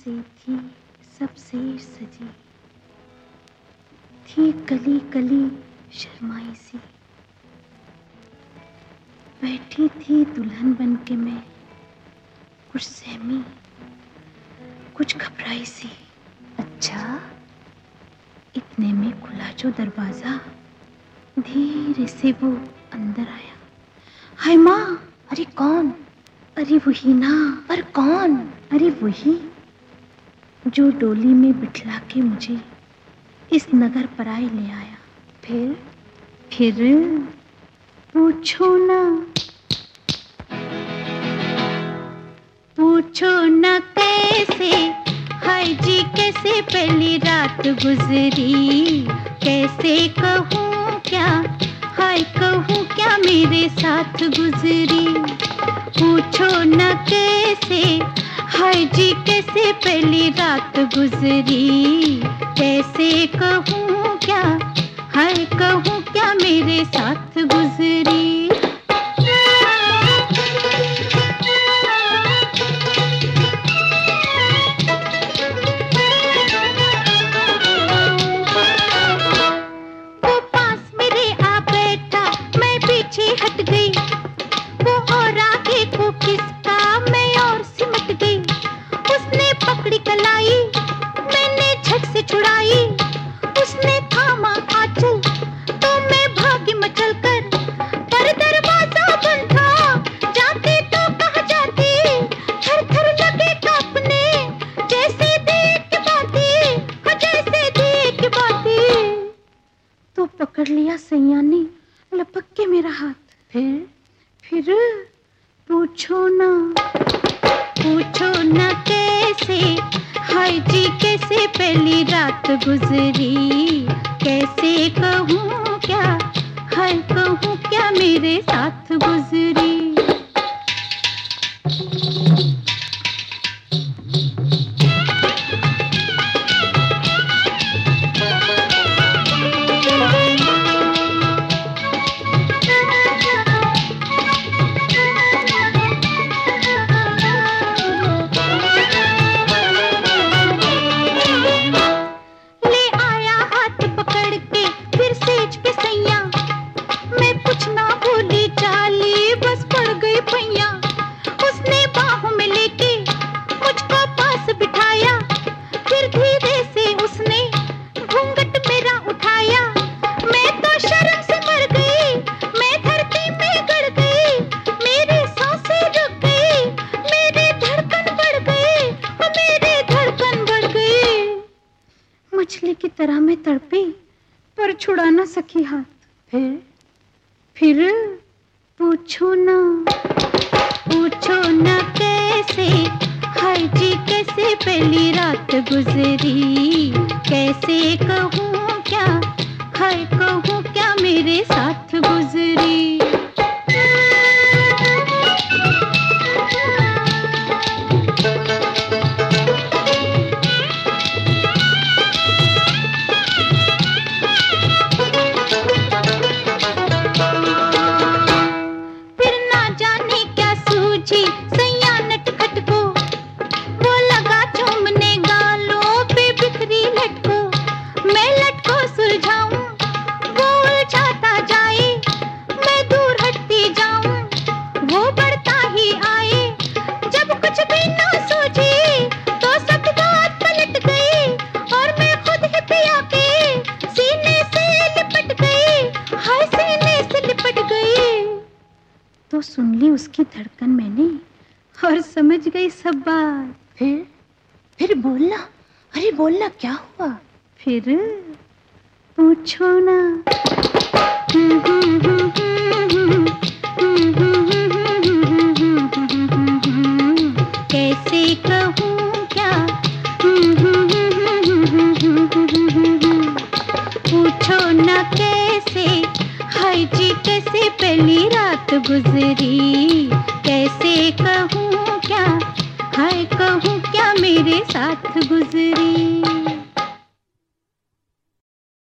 से थी सब सेर सजी, थी कली कली शर्माई सी, बैठी थी दुल्हन बन के मैं, कुछ सहमी कुछ घबराई सी। अच्छा, इतने में खुला जो दरवाजा, धीरे से वो अंदर आया। हाय माँ! अरे कौन? अरे वही ना। पर कौन? अरे वही जो डोली में बिठला के मुझे इस नगर पराए ले आया। फिर पूछो ना कैसे, हाय जी कैसे पहली रात गुजरी, कैसे कहूँ क्या, हाय कहूँ क्या मेरे साथ गुजरी। पूछो न कैसे, हाय जी कैसे पहली रात गुजरी, कैसे कहूँ क्या, हाय कहूँ क्या मेरे साथ गुजरी। वो पास मेरे आ बैठा, मैं पीछे हट गई, वो और आगे को खिसका, मैं और सिमट गई। उसने पकड़ी कलाई, मैंने झट से छुड़ाई, उसने थामा आंचल तो मैं भागी मचल कर, पर दरवाजा बंद था, जाते तो कहाँ जाती, थर थर लगे कांपने, जैसे देख बाती, हाँ जैसे देख बाती। तो पकड़ लिया सैया ने लपक के मेरा हाथ। फिर पूछो ना कैसे, हाय जी कैसे पहली रात गुजरी, कैसे कहूँ क्या, हाय कहूँ क्या मेरे साथ गुजरी। मछली की तरह मैं तड़पी पर छुड़ा ना सकी हाथ। फिर पूछो ना कैसे, हाय जी कैसे पहली रात गुजरी, कैसे कहूँ क्या, हाय कहूँ क्या मेरे साथ गुजरी। तो सुन ली उसकी धड़कन मैंने और समझ गई सब बात। फिर बोलना, अरे बोलना क्या हुआ। फिर पूछो ना। कैसे कहूँ क्या, पूछो ना कैसे, हाय जी कैसे पहली रात गुजरी, कैसे कहूँ क्या, हाय कहूँ क्या मेरे साथ गुजरी।